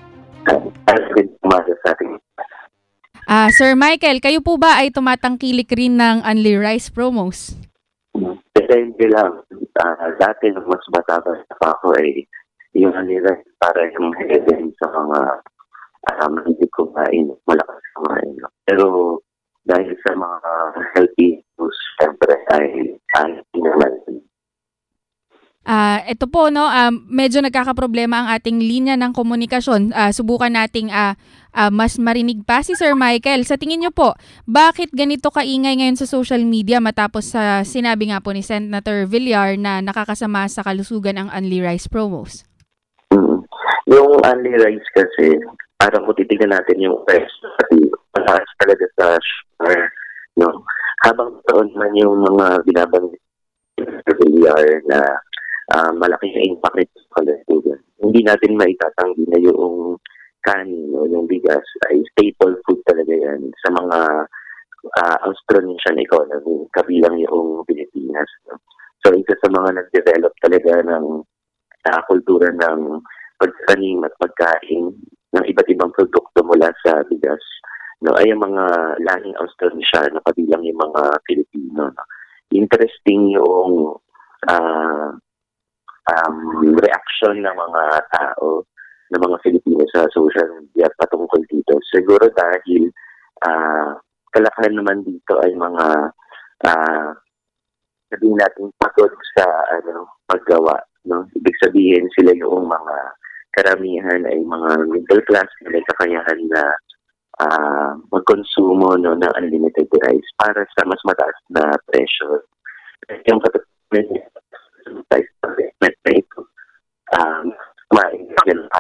Ah, Sir Michael, kayo po ba ay tumatangkilik rin ng Only Rice promos? Depende lang. Uh, dati nung mas bata pa ako ay yung Only Rice para yung heaven sa mga Um, hindi ko kumain, malakas kumain. Pero dahil sa mga healthy issues, syempre ay hindi naman. Ah, uh, ito po no, um, medyo nagkakaproblema ang ating linya ng komunikasyon. Uh, subukan nating uh, uh, mas marinig pa si Sir Michael. Sa tingin niyo po, bakit ganito kaingay ngayon sa social media matapos sa uh, sinabi nga po ni Senator Villar na nakakasama sa kalusugan ang Only Rice promos? Mm. Yung Only Rice kasi, parang kung titignan natin yung price, kasi malakas talaga sa sugar, no? Habang taon man yung mga binabanggit na uh, malaki yung impact nito sa kalusugan. Hindi natin maitatanggi na yung kanin o yung bigas ay staple food talaga yan sa mga uh, Austronesian economy, kabilang yung Pilipinas. No? So, isa sa mga nag-develop talaga ng uh, kultura ng pagtanim at pagkain ng iba't ibang produkto mula sa bigas, no, ay ang mga lahing Austronesiano, kabilang yung mga Pilipino. No. Interesting yung uh, um, reaction ng mga tao, ng mga Pilipino sa social media patungkol dito. Siguro dahil uh, kalakaran naman dito ay mga uh, sabihin natin pagod sa ano, paggawa. No? Ibig sabihin sila yung mga karamihan ay mga middle class na may kakayahan na uh, magkonsumo no, ng unlimited rice para sa mas mataas na presyo. Yung katutunan niya, price na ito, um, maingat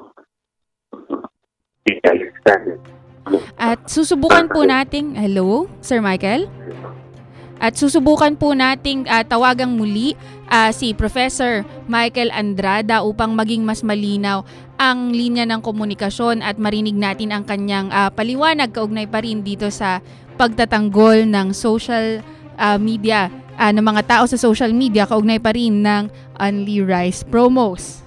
At susubukan po nating, hello, Sir Michael? At susubukan po nating uh, tawagang muli uh, si Professor Michael Andrada upang maging mas malinaw ang linya ng komunikasyon at marinig natin ang kanyang uh, paliwanag kaugnay pa rin dito sa pagtatanggol ng social uh, media, uh, ng mga tao sa social media kaugnay pa rin ng Only Rice promos.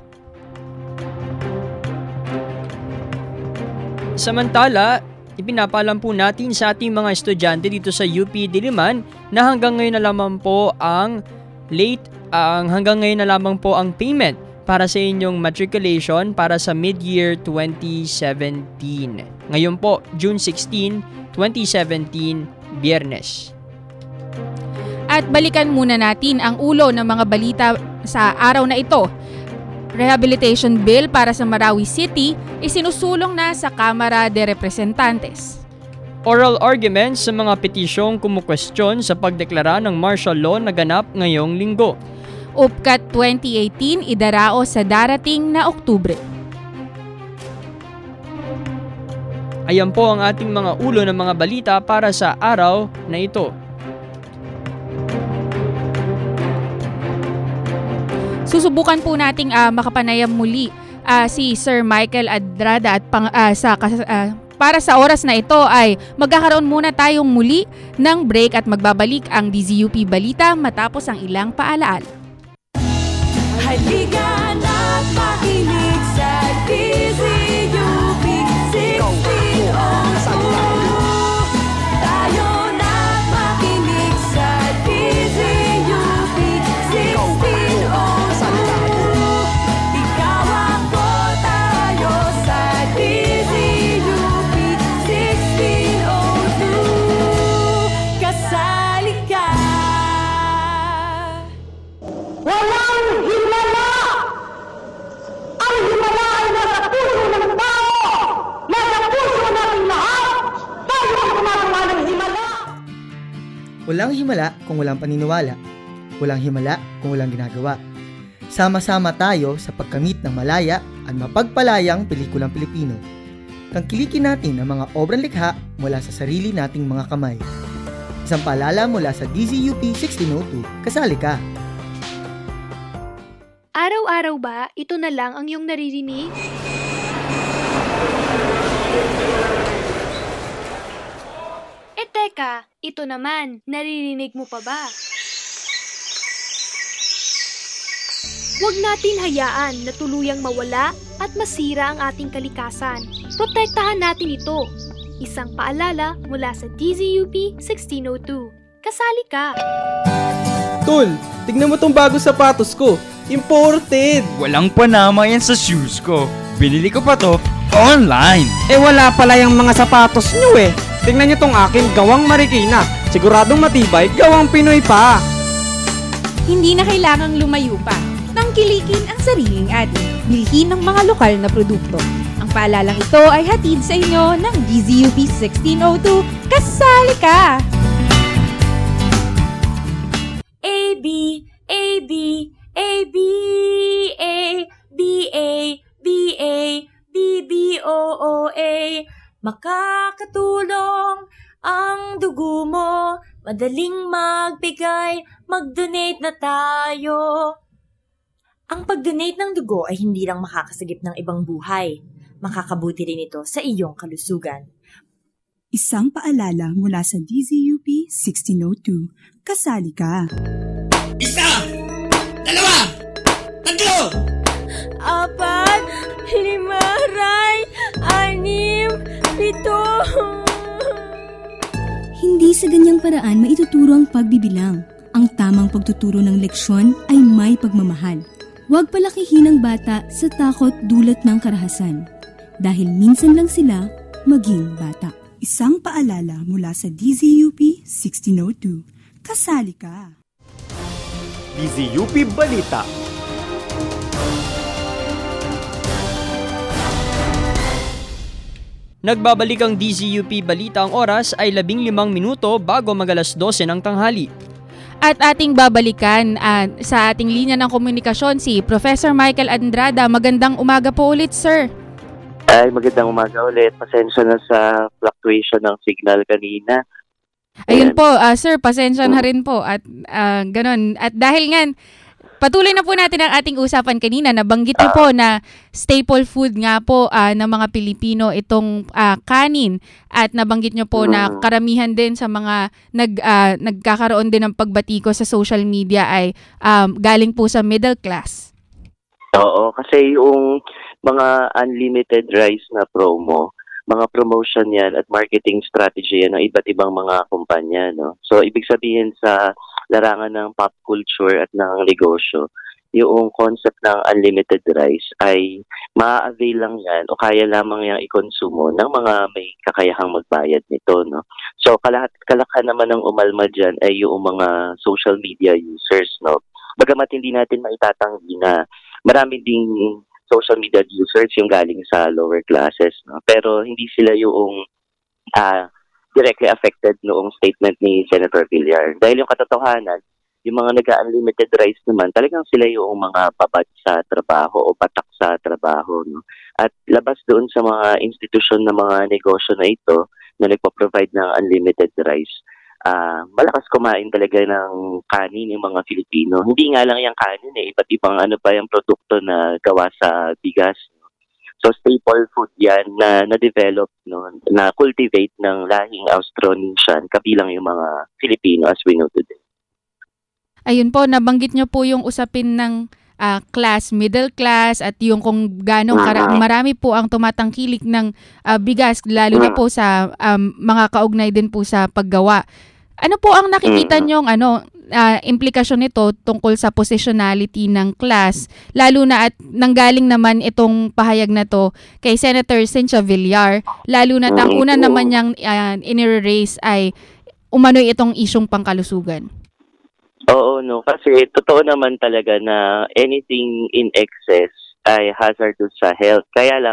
Samantala, ipinapalam po natin sa ating mga estudyante dito sa U P Diliman na hanggang ngayon na lamang po ang late, ang uh, hanggang ngayon na lamang po ang payment para sa inyong matriculation para sa mid-year twenty seventeen. Ngayon po, June sixteenth, twenty seventeen, Biyernes. At balikan muna natin ang ulo ng mga balita sa araw na ito. Rehabilitation bill para sa Marawi City isinusulong na sa Kamara de Representantes. Oral arguments sa mga petisyong kumukwestiyon sa pagdeklara ng martial law na ganap ngayong linggo. U P C A T twenty eighteen idarao sa darating na Oktubre. Ayan po ang ating mga ulo ng mga balita para sa araw na ito. Susubukan po nating uh, makapanayam muli uh, si Sir Michael Andrada at pang, uh, sa, uh, para sa oras na ito ay magkakaroon muna tayong muli ng break at magbabalik ang D Z U P Balita matapos ang ilang paalaala. Halika na't makinig sa D Z U P sixteen oh two. Tayo na't makinig sa D Z U P sixteen oh two. Ikaw ako, tayo sa D Z U P sixteen oh two. Kasali ka. Walang himala! Walang himala kung walang paniniwala. Walang himala kung walang ginagawa. Sama-sama tayo sa pagkamit ng malaya at mapagpalayang pelikulang Pilipino. Tangkilikin natin ang mga obrang likha mula sa sarili nating mga kamay. Isang paalala mula sa D Z U P sixteen oh two, kasali ka! Araw-araw ba, ito na lang ang iyong naririnig? Eh teka, ito naman, naririnig mo pa ba? Huwag natin hayaan na tuluyang mawala at masira ang ating kalikasan. Protektahan natin ito. Isang paalala mula sa D Z U P sixteen oh two. Kasali ka! Tol, tignan mo tong bagong sapatos ko. Imported! Walang panama yan sa shoes ko. Binili ko pa to online. Eh wala pala yung mga sapatos nyo eh. Tingnan nyo tong akin, gawang Marikina. Siguradong matibay, gawang Pinoy pa. Hindi na kailangang lumayo pa. Tangkilikin ang sariling atin. Bilhin ng mga lokal na produkto. Ang paalalang ito ay hatid sa inyo ng D Z U P sixteen oh two. Kasali ka! A, B, A, B, A, B, A, B, A, B, A, B, B, O, O, A. Makakatulong ang dugo mo. Madaling magbigay, mag-donate na tayo. Ang pag-donate ng dugo ay hindi lang makakasagip ng ibang buhay. Makakabuti rin ito sa iyong kalusugan. Isang paalala mula sa D Z U P sixteen oh two. Kasali ka! Isa! Dalawa! Tatlo! Apat! Lima! Ray! Anim! Pito! Hindi sa ganyang paraan maituturo ang pagbibilang. Ang tamang pagtuturo ng leksyon ay may pagmamahal. Huwag palakihin ang bata sa takot dulot ng karahasan. Dahil minsan lang sila maging bata. Isang paalala mula sa D Z U P sixteen oh two. Kasali ka! D Z U P Balita. Nagbabalik ang D Z U P Balita. Ang oras ay labing limang minuto bago magalas dose ng tanghali. At ating babalikan uh, sa ating linya ng komunikasyon si Professor Michael Andrada. Magandang umaga po ulit, sir. Ay, magandang umaga ulit. Pasensya na sa fluctuation ng signal kanina. Ayun po, uh, sir, pasensya na rin po. At uh, ganun. At dahil nga, patuloy na po natin ang ating usapan kanina. Nabanggit niyo po na staple food nga po uh, ng mga Pilipino itong uh, kanin. At nabanggit niyo po na karamihan din sa mga nag, uh, nagkakaroon din ng pagbatiko sa social media ay um, galing po sa middle class. Oo, kasi yung mga unlimited rice na promo, mga promotion yan at marketing strategy yan ng iba't ibang mga kumpanya, no? So, ibig sabihin sa larangan ng pop culture at ng negosyo, yung concept ng unlimited rice ay ma-avail lang yan o kaya lamang yung ikonsumo ng mga may kakayahang magbayad nito, no? So, kalahat, kalakhan naman ng umalma dyan ay yung mga social media users, no? Bagamat hindi natin maitatanggi na marami ding social media users yung galing sa lower classes, no? Pero hindi sila yung uh, directly affected noong statement ni Senator Villar. Dahil yung katotohanan, yung mga nag-unlimited rice naman, talagang sila yung mga babad sa trabaho o batak sa trabaho, no? At labas doon sa mga institusyon na mga negosyo na ito na nagpo-provide ng unlimited rice, Uh, malakas kumain talaga ng kanin yung mga Filipino. Hindi nga lang yung kanin eh, iba't ibang ano pa yung produkto na gawa sa bigas. No? So staple food yan na na-develop, no? Na cultivate ng lahing Austronesian, kabilang yung mga Filipino as we know today. Ayun po, nabanggit nyo po yung usapin ng uh, class, middle class at yung kung ganong kara- marami po ang tumatangkilik ng uh, bigas, lalo na po sa um, mga kaugnay din po sa paggawa. Ano po ang nakikita nyong ano, uh, implikasyon nito tungkol sa positionality ng class, lalo na at nanggaling naman itong pahayag na to kay Senator Cynthia Villar, lalo na ang una naman niyang uh, inire-raise ay umano'y itong isyong pangkalusugan? Oo, no. Kasi totoo naman talaga na anything in excess ay hazardous sa health. Kaya lang,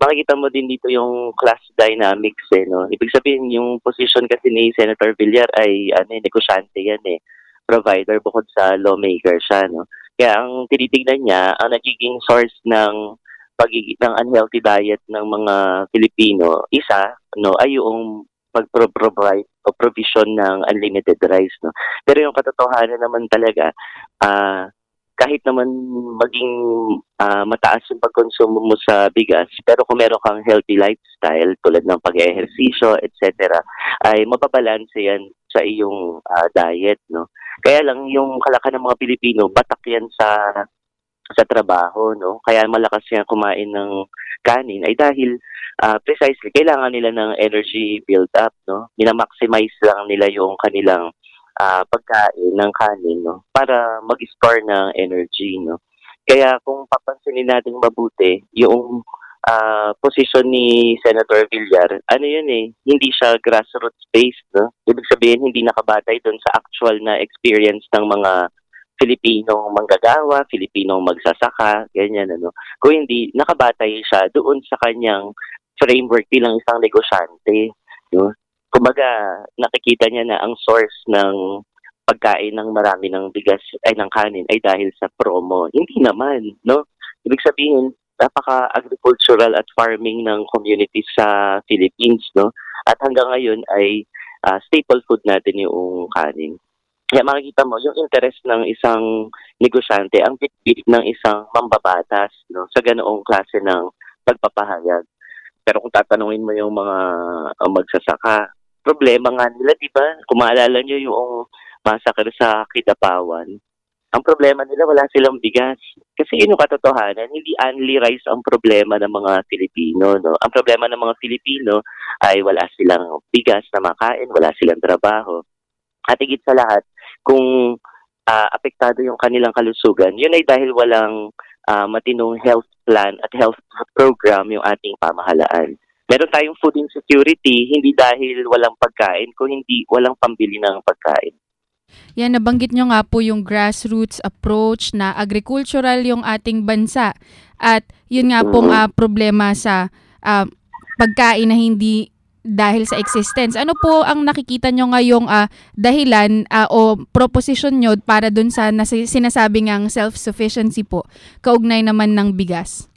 makikita mo din dito yung class dynamics eh, no? Ibig sabihin, yung position kasi ni Senator Villar ay ano, eh, negosyante yan eh. Provider bukod sa lawmaker siya, no? Kaya ang tinitignan niya, ang nagiging source ng pagiging ng unhealthy diet ng mga Pilipino, isa, no, ay yung pag-provide o provision ng unlimited rice, no. Pero yung katotohanan naman talaga, ah, uh, kahit naman maging uh, mataas yung pagkonsumo mo sa bigas, pero kung meron kang healthy lifestyle tulad ng pag-ehersisyo, et cetera, ay mababalanse yan sa iyong uh, diet, no. Kaya lang yung kalakaran ng mga Pilipino, batak yan sa sa trabaho, no. Kaya malakas yan kumain ng kanin ay dahil uh, precisely kailangan nila ng energy build up, no. Minamaximize lang nila yung kanilang Uh, pagkain ng kanin, no, para mag-store ng energy, no. Kaya kung papansinin natin mabuti yung uh, position ni Senator Villar, ano yun eh, hindi siya grassroots based, no. Ibig sabihin hindi nakabatay doon sa actual na experience ng mga Filipinong manggagawa, Filipinong magsasaka, ganyan, ano. Kung hindi, nakabatay siya doon sa kanyang framework bilang isang negosyante, no. Kumbaga, nakikita niya na ang source ng pagkain ng marami ng bigas ay ng kanin ay dahil sa promo. Hindi naman, no? Ibig sabihin, napaka-agricultural at farming ng community sa Philippines, no? At hanggang ngayon ay uh, staple food natin yung kanin. Kaya makikita mo, yung interest ng isang negosyante, ang bitbit ng isang mambabatas, no? Sa ganoong klase ng pagpapahayag. Pero kung tatanungin mo yung mga uh, magsasaka, problema nga nila, di ba? Kung maalala nyo yung massacre sa Kidapawan, ang problema nila wala silang bigas. Kasi yun yung katotohanan, hindi only rice ang problema ng mga Filipino, no? Ang problema ng mga Filipino ay wala silang bigas na makain, wala silang trabaho. At higit sa lahat, kung uh, apektado yung kanilang kalusugan, yun ay dahil walang uh, matinong health plan at health program yung ating pamahalaan. Meron tayong food insecurity, hindi dahil walang pagkain, kung hindi walang pambili ng pagkain. Yan, nabanggit nyo nga po yung grassroots approach na agricultural yung ating bansa. At yun nga pong uh, problema sa uh, pagkain na hindi dahil sa existence. Ano po ang nakikita nyo ngayong uh, dahilan uh, o proposition nyo para dun sa nas- sinasabi ngang self-sufficiency po, kaugnay naman ng bigas?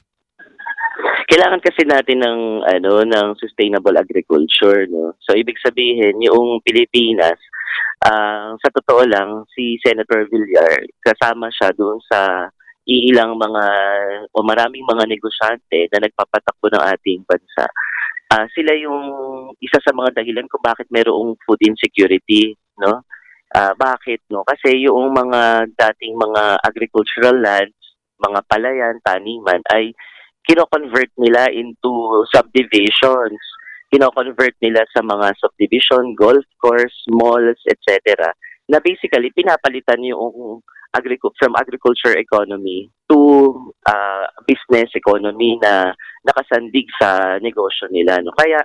Kailangan kasi natin ng ano ng sustainable agriculture, no. So ibig sabihin yung Pilipinas, uh, sa totoo lang si Senator Villar kasama siya doon sa iilang mga o maraming mga negosyante na nagpapatakbo ng ating bansa. Uh, sila yung isa sa mga dahilan kung bakit mayroong food insecurity, no. Uh, bakit, no? Kasi yung mga dating mga agricultural lands, mga palayan, taniman ay kino-convert nila into subdivisions. Kino-convert nila sa mga subdivision, golf course, malls, et cetera. Na basically, pinapalitan yung agric- from agriculture economy to uh, business economy na nakasandig sa negosyo nila. No? Kaya,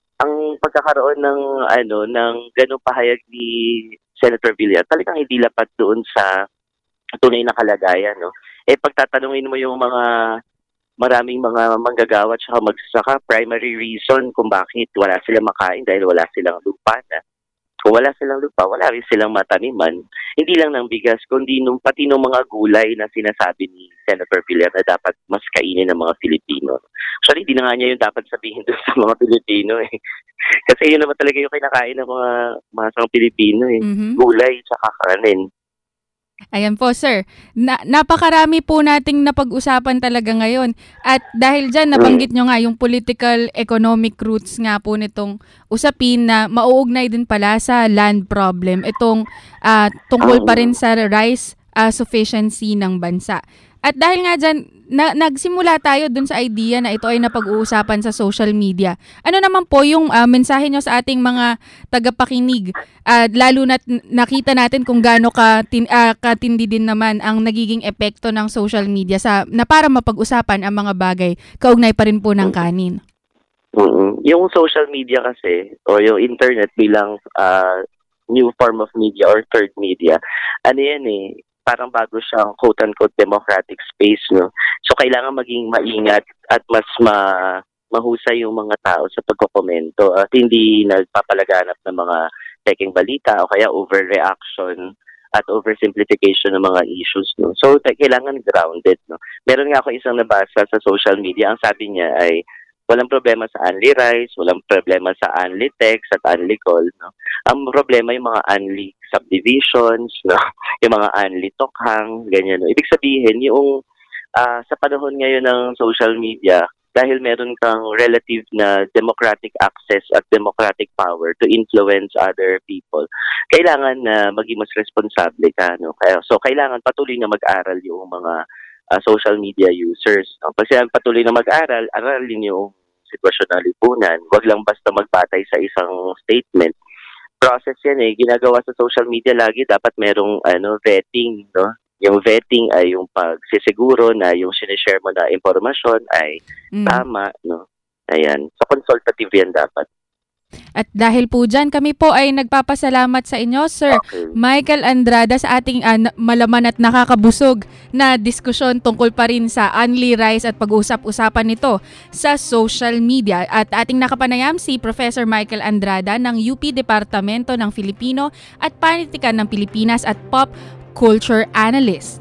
ang pagkakaroon ng ano ng ganung pahayag ni Senator Villar, talagang hindi lapat doon sa tunay na kalagayan. No? Eh, pagtatanungin mo yung mga maraming mga manggagawa at saka magsasaka, primary reason kung bakit wala silang makain dahil wala silang lupa na. Kung wala silang lupa, wala rin silang mataniman. Hindi lang ng bigas, kundi nung, pati nung mga gulay na sinasabi ni Senator Villar na dapat mas kainin ng mga Filipino. Actually, hindi na nga niya yung dapat sabihin doon sa mga Pilipino eh. Kasi yun naman talaga yung kinakain ng mga masang Pilipino eh. Mm-hmm. Gulay at saka kanin. Ayan po, sir. Na, napakarami po nating napag-usapan talaga ngayon. At dahil dyan, nabanggit nyo nga yung political economic roots nga po nitong usapin na mauugnay din pala sa land problem. Itong uh, tungkol pa rin sa rice uh, sufficiency ng bansa. At dahil nga dyan, na, nagsimula tayo dun sa idea na ito ay napag-uusapan sa social media. Ano naman po yung uh, mensahe nyo sa ating mga tagapakinig? Uh, lalo na nakita natin kung gaano ka tin, uh, katindi din naman ang nagiging epekto ng social media sa na para mapag-usapan ang mga bagay kaugnay pa rin po ng kanin. Mm-hmm. Yung social media kasi o yung internet bilang uh, new form of media or third media, ano yan eh, parang bago siyang quote-unquote democratic space, no? So, kailangan maging maingat at mas ma mahusay yung mga tao sa pagkokomento at hindi nagpapalaganap ng mga peking balita o kaya overreaction at oversimplification ng mga issues. No? So, t- kailangan grounded. No? Meron nga ako isang nabasa sa social media. Ang sabi niya ay, walang problema sa Unli Rice, walang problema sa Unli Text at Unli Call. No? Ang problema yung mga Unli subdivisions, no? Yung mga Unli Tokhang, ganyan. No? Ibig sabihin, yung uh, sa panahon ngayon ng social media, dahil meron kang relative na democratic access at democratic power to influence other people, kailangan na maging mas responsable ka. No? Kaya, so, kailangan patuloy na mag-aral yung mga uh, social media users. No? Pag sila patuloy na mag-aral, aralin yung sitwasyon ng lipunan. Huwag lang basta magbatay sa isang statement. Process yan eh. Ginagawa sa social media lagi, dapat merong ano, vetting, no? Yung vetting ay yung pagsisiguro na yung sinishare mo na impormasyon ay mm. tama, no? Ayan. So, consultative yan dapat. At dahil po dyan, kami po ay nagpapasalamat sa inyo, Sir okay. Michael Andrada, sa ating uh, malaman at nakakabusog na diskusyon tungkol pa rin sa Unli Rice at pag-usap-usapan nito sa social media. At ating nakapanayam si Professor Michael Andrada ng U P Departamento ng Filipino at Panitikan ng Pilipinas at Pop Culture Analyst.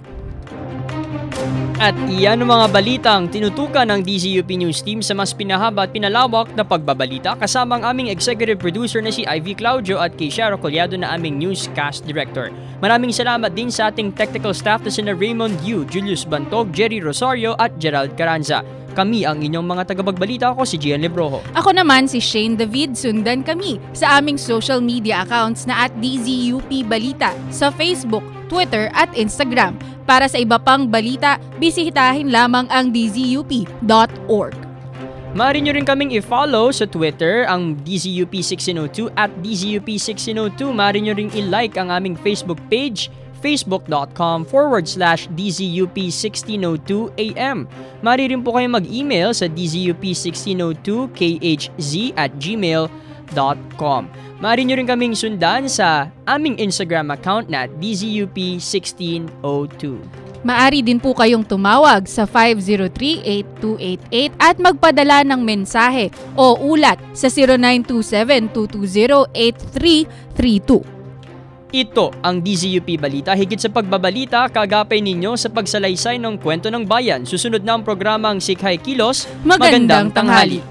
At iyan ang mga balitang tinutukan ng D Z U P News Team sa mas pinahaba at pinalawak na pagbabalita kasama ang aming executive producer na si Ivy Claudio at kay Shara Collado na aming newscast director. Maraming salamat din sa ating technical staff na sina Raymond Yu, Julius Bantog, Jerry Rosario at Gerald Caranza. Kami ang inyong mga tagapagbalita. Ako si Gian Lebrojo. Ako naman si Shane David. Sundan kami sa aming social media accounts na at D Z U P Balita sa Facebook, Twitter at Instagram. Para sa iba pang balita, bisitahin lamang ang d z u p dot org. Maaari nyo rin kaming i-follow sa Twitter ang D Z U P sixteen oh two at D Z U P sixteen oh two. Maaari nyo rin i-like ang aming Facebook page, facebook.com forward slash DZUP1602AM. Maaari rin po kayong mag-email sa d z u p sixteen oh two k h z at gmail dot com. Maaari nyo rin kaming sundan sa aming Instagram account na D Z U P sixteen oh two. Maaari din po kayong tumawag sa five zero three, eight two eight eight at magpadala ng mensahe o ulat sa zero nine two seven, two two zero, eight three three two. Ito ang D Z U P Balita. Higit sa pagbabalita, kagapay ninyo sa pagsalaysay ng kwento ng bayan. Susunod na ang programang Sikhay Kilos. Magandang, Magandang tanghali.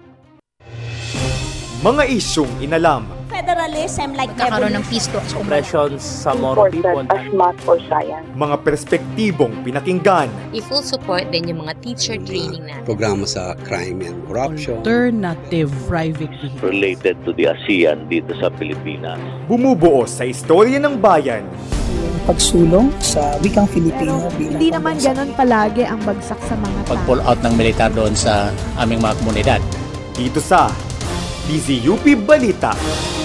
Mga isyong inalam. Federalism like Nagkakaroon ng peace talks. Oppressions sa more people. As math or science. Mga perspektibong pinakinggan. I-full support din yung mga teacher training natin. Programa sa crime and corruption. Alternative private vehicle. Related to the ASEAN dito sa Pilipinas. Bumubuo sa istorya ng bayan. Pagsulong sa wikang Filipino. Hindi naman ganun palagi ang bagsak sa mga tao. Pag-pull out ng militar doon sa aming mga komunidad. Dito sa D Z U P Balita.